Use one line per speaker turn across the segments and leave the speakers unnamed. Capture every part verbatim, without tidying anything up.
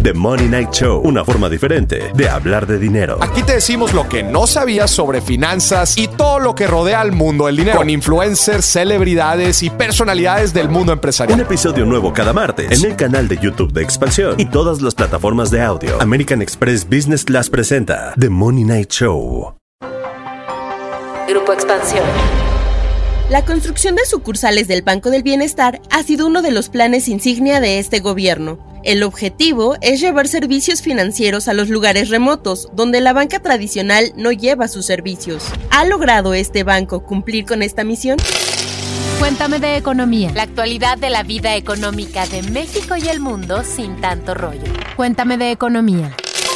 The Money Night Show, una forma diferente de hablar de dinero.
Aquí te decimos lo que no sabías sobre finanzas y todo lo que rodea al mundo del dinero, con influencers, celebridades y personalidades del mundo empresarial.
Un episodio nuevo cada martes en el canal de YouTube de Expansión y todas las plataformas de audio. American Express Business Class presenta The Money Night Show.
Grupo Expansión.
La construcción de sucursales del Banco del Bienestar ha sido uno de los planes insignia de este gobierno. El objetivo es llevar servicios financieros a los lugares remotos, donde la banca tradicional no lleva sus servicios. ¿Ha logrado este banco cumplir con esta misión?
Cuéntame de economía. La actualidad de la vida económica de México y el mundo sin tanto rollo. Cuéntame de economía.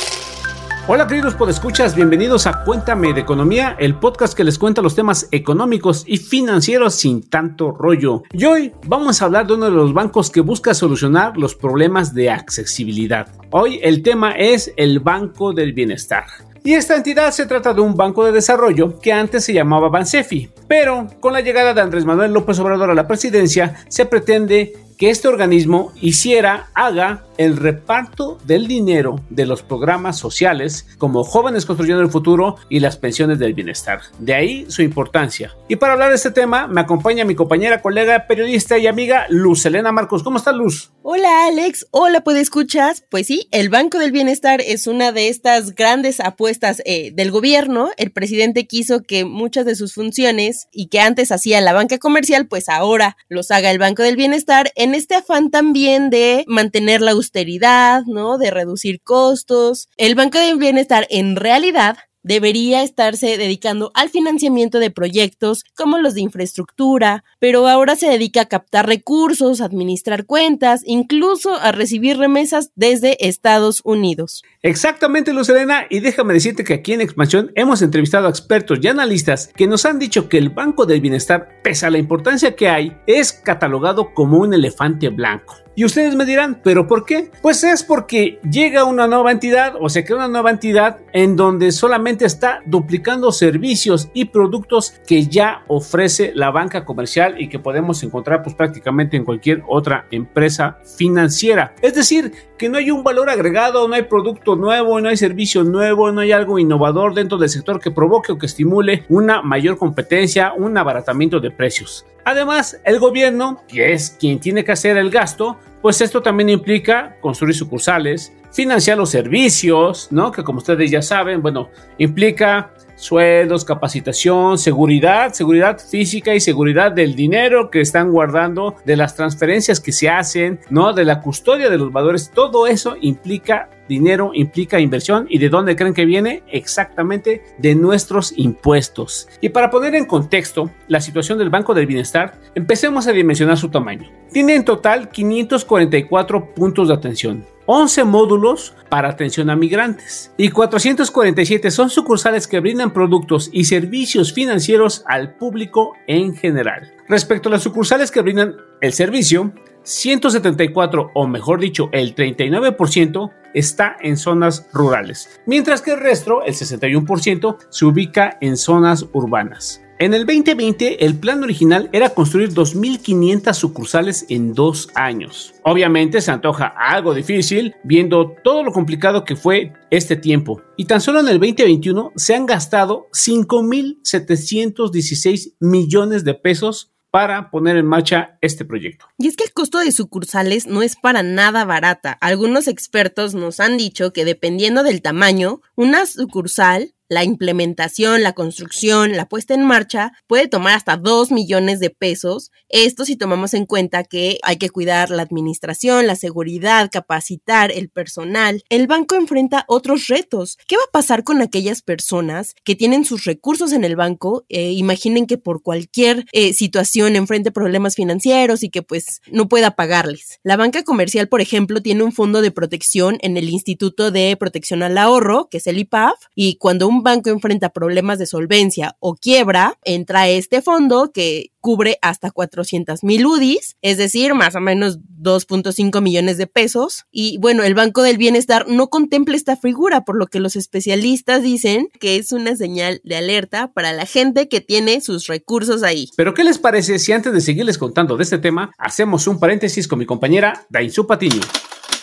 Hola queridos podescuchas, bienvenidos a Cuéntame de Economía, el podcast que les cuenta los temas económicos y financieros sin tanto rollo. Y hoy vamos a hablar de uno de los bancos que busca solucionar los problemas de accesibilidad. Hoy el tema es el Banco del Bienestar. Y esta entidad se trata de un banco de desarrollo que antes se llamaba Bansefi, pero con la llegada de Andrés Manuel López Obrador a la presidencia se pretende que este organismo hiciera, haga el reparto del dinero de los programas sociales como Jóvenes Construyendo el Futuro y las pensiones del bienestar. De ahí su importancia. Y para hablar de este tema me acompaña mi compañera, colega, periodista y amiga Luz Helena Marcos. ¿Cómo estás, Luz?
Hola, Alex. Hola, ¿podescuchas? Pues sí, el Banco del Bienestar es una de estas grandes apuestas eh, del gobierno. El presidente quiso que muchas de sus funciones y que antes hacía la banca comercial, pues ahora los haga el Banco del Bienestar en este afán también de mantener la austeridad, ¿no? De reducir costos. El Banco del Bienestar en realidad debería estarse dedicando al financiamiento de proyectos como los de infraestructura, pero ahora se dedica a captar recursos, a administrar cuentas, incluso a recibir remesas desde Estados Unidos.
Exactamente, Luz Helena, y déjame decirte que aquí en Expansión hemos entrevistado a expertos y analistas que nos han dicho que el Banco del Bienestar, pese a la importancia que hay, es catalogado como un elefante blanco. Y ustedes me dirán, ¿pero por qué? Pues es porque llega una nueva entidad o se crea una nueva entidad en donde solamente está duplicando servicios y productos que ya ofrece la banca comercial y que podemos encontrar pues prácticamente en cualquier otra empresa financiera. Es decir, que no hay un valor agregado, no hay producto nuevo, no hay servicio nuevo, no hay algo innovador dentro del sector que provoque o que estimule una mayor competencia, un abaratamiento de precios. Además, el gobierno, que es quien tiene que hacer el gasto, pues esto también implica construir sucursales, financiar los servicios, ¿no? Que como ustedes ya saben, bueno, implica sueldos, capacitación, seguridad, seguridad física y seguridad del dinero que están guardando, de las transferencias que se hacen, ¿no? De la custodia de los valores. Todo eso implica dinero, implica inversión. ¿Y de dónde creen que viene? Exactamente de nuestros impuestos. Y para poner en contexto la situación del Banco del Bienestar, empecemos a dimensionar su tamaño. Tiene en total quinientos cuarenta y cuatro puntos de atención, once módulos para atención a migrantes y cuatrocientos cuarenta y siete son sucursales que brindan productos y servicios financieros al público en general. Respecto a las sucursales que brindan el servicio, ciento setenta y cuatro, o mejor dicho, el treinta y nueve por ciento está en zonas rurales, mientras que el resto, el sesenta y uno por ciento, se ubica en zonas urbanas. En el veinte veinte, el plan original era construir dos mil quinientas sucursales en dos años. Obviamente se antoja algo difícil, viendo todo lo complicado que fue este tiempo. Y tan solo en el veinte veintiuno se han gastado cinco mil setecientos dieciséis millones de pesos para poner en marcha este proyecto.
Y es que el costo de sucursales no es para nada barata. Algunos expertos nos han dicho que dependiendo del tamaño, una sucursal, la implementación, la construcción, la puesta en marcha puede tomar hasta dos millones de pesos. Esto si tomamos en cuenta que hay que cuidar la administración, la seguridad, capacitar el personal. El banco enfrenta otros retos. ¿Qué va a pasar con aquellas personas que tienen sus recursos en el banco? Eh, imaginen que por cualquier eh, situación enfrente problemas financieros y que pues no pueda pagarles. La banca comercial, por ejemplo, tiene un fondo de protección en el Instituto de Protección al Ahorro, que es el I P A F, y cuando un banco enfrenta problemas de solvencia o quiebra, entra este fondo que cubre hasta cuatrocientos mil U D Is, es decir, más o menos dos punto cinco millones de pesos. Y bueno, el Banco del Bienestar no contempla esta figura, por lo que los especialistas dicen que es una señal de alerta para la gente que tiene sus recursos ahí.
Pero ¿qué les parece si antes de seguirles contando de este tema, hacemos un paréntesis con mi compañera Dainzú Patiño?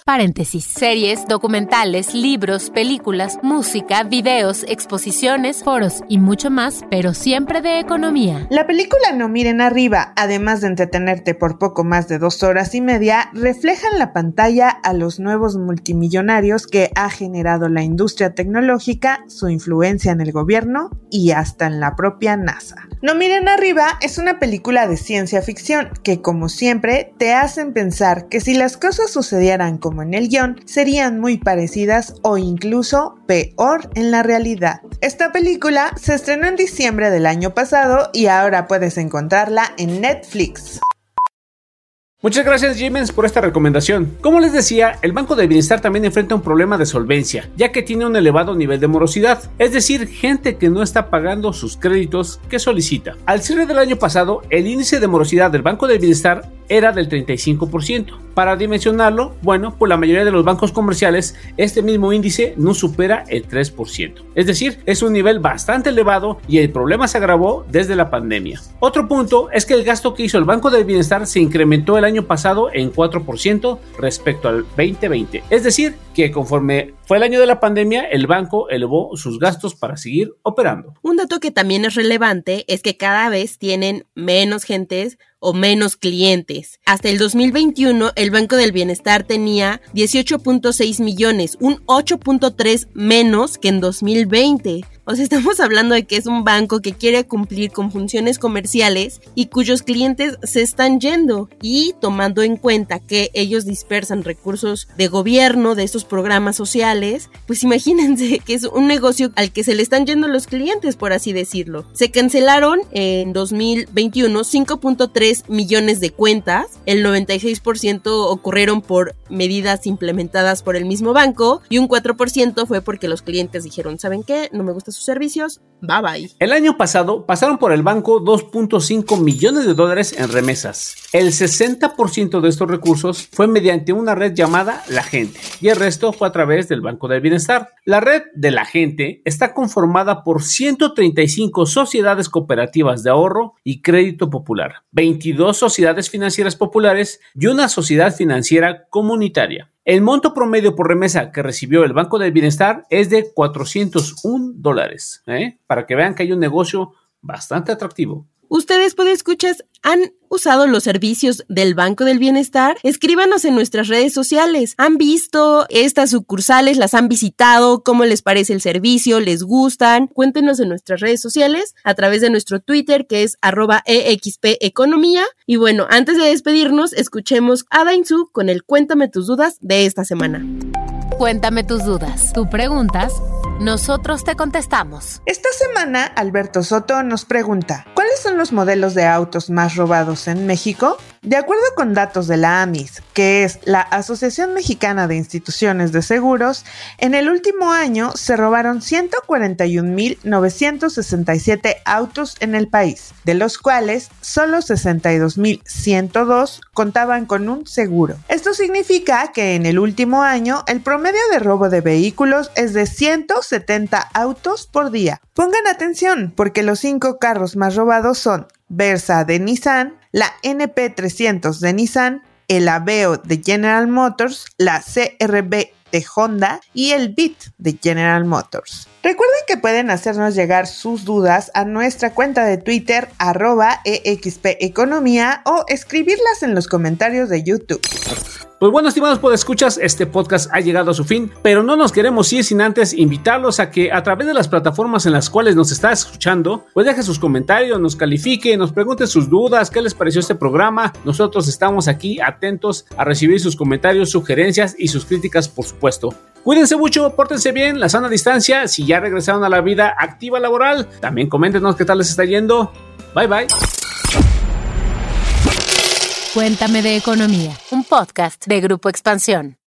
Paréntesis. Series, documentales, libros, películas, música, videos, exposiciones, foros y mucho más, pero siempre de economía.
La película No miren arriba, además de entretenerte por poco más de dos horas y media, refleja en la pantalla a los nuevos multimillonarios que ha generado la industria tecnológica, su influencia en el gobierno y hasta en la propia NASA. No miren arriba es una película de ciencia ficción que, como siempre, te hacen pensar que si las cosas sucedieran como en el guión, serían muy parecidas o incluso peor en la realidad. Esta película se estrenó en diciembre del año pasado y ahora puedes encontrarla en Netflix.
Muchas gracias, Jimens, por esta recomendación. Como les decía, el Banco del Bienestar también enfrenta un problema de solvencia, ya que tiene un elevado nivel de morosidad, es decir, gente que no está pagando sus créditos que solicita. Al cierre del año pasado, el índice de morosidad del Banco del Bienestar era del treinta y cinco por ciento. Para dimensionarlo, bueno, pues la mayoría de los bancos comerciales, este mismo índice no supera el tres por ciento. Es decir, es un nivel bastante elevado y el problema se agravó desde la pandemia. Otro punto es que el gasto que hizo el Banco del Bienestar se incrementó el año pasado en cuatro por ciento respecto al veinte veinte. Es decir, que conforme fue el año de la pandemia, el banco elevó sus gastos para seguir operando.
Un dato que también es relevante es que cada vez tienen menos gentes o menos clientes. Hasta el dos mil veintiuno, el Banco del Bienestar tenía dieciocho punto seis millones, un ocho punto tres menos que en dos mil veinte. O sea, estamos hablando de que es un banco que quiere cumplir con funciones comerciales y cuyos clientes se están yendo. Y tomando en cuenta que ellos dispersan recursos de gobierno, de estos programas sociales, pues imagínense que es un negocio al que se le están yendo los clientes, por así decirlo. Se cancelaron en dos mil veintiuno cinco punto tres millones de cuentas, el noventa y seis por ciento ocurrieron por medidas implementadas por el mismo banco y un cuatro por ciento fue porque los clientes dijeron, ¿saben qué? No me gustan sus servicios, bye bye.
El año pasado pasaron por el banco dos punto cinco millones de dólares en remesas. El sesenta por ciento de estos recursos fue mediante una red llamada La Gente y el resto fue a través del Banco del Bienestar. La red de La Gente está conformada por ciento treinta y cinco sociedades cooperativas de ahorro y crédito popular, veintidós sociedades financieras populares y una sociedad financiera comunitaria. El monto promedio por remesa que recibió el Banco del Bienestar es de cuatrocientos un dólares, ¿eh? Para que vean que hay un negocio bastante atractivo.
¿Ustedes, podescuchas, han usado los servicios del Banco del Bienestar? Escríbanos en nuestras redes sociales. ¿Han visto estas sucursales? ¿Las han visitado? ¿Cómo les parece el servicio? ¿Les gustan? Cuéntenos en nuestras redes sociales a través de nuestro Twitter, que es arroba E X P Economía. Y bueno, antes de despedirnos, escuchemos a Dainzú con el Cuéntame tus dudas de esta semana.
Cuéntame tus dudas. Tú preguntas, nosotros te contestamos.
Esta semana, Alberto Soto nos pregunta, ¿cuáles son los modelos de autos más robados en México? De acuerdo con datos de la A M I S, que es la Asociación Mexicana de Instituciones de Seguros, en el último año se robaron ciento cuarenta y un mil novecientos sesenta y siete autos en el país, de los cuales solo sesenta y dos mil ciento dos contaban con un seguro. Esto significa que en el último año el promedio de robo de vehículos es de ciento setenta autos por día. Pongan atención, porque los cinco carros más robados son Versa de Nissan, la N P trescientos de Nissan, el Aveo de General Motors, la C R V de Honda y el Beat de General Motors. Recuerden que pueden hacernos llegar sus dudas a nuestra cuenta de Twitter, arroba E X P Economía, o escribirlas en los comentarios de YouTube.
Pues bueno, estimados podescuchas, este podcast ha llegado a su fin, pero no nos queremos ir sin antes invitarlos a que a través de las plataformas en las cuales nos está escuchando, pues deje sus comentarios, nos califique, nos pregunte sus dudas, qué les pareció este programa. Nosotros estamos aquí atentos a recibir sus comentarios, sugerencias y sus críticas, por supuesto. Cuídense mucho, pórtense bien, la sana distancia. Si ya regresaron a la vida activa laboral, también coméntenos qué tal les está yendo. Bye bye.
Cuéntame de Economía, un podcast de Grupo Expansión.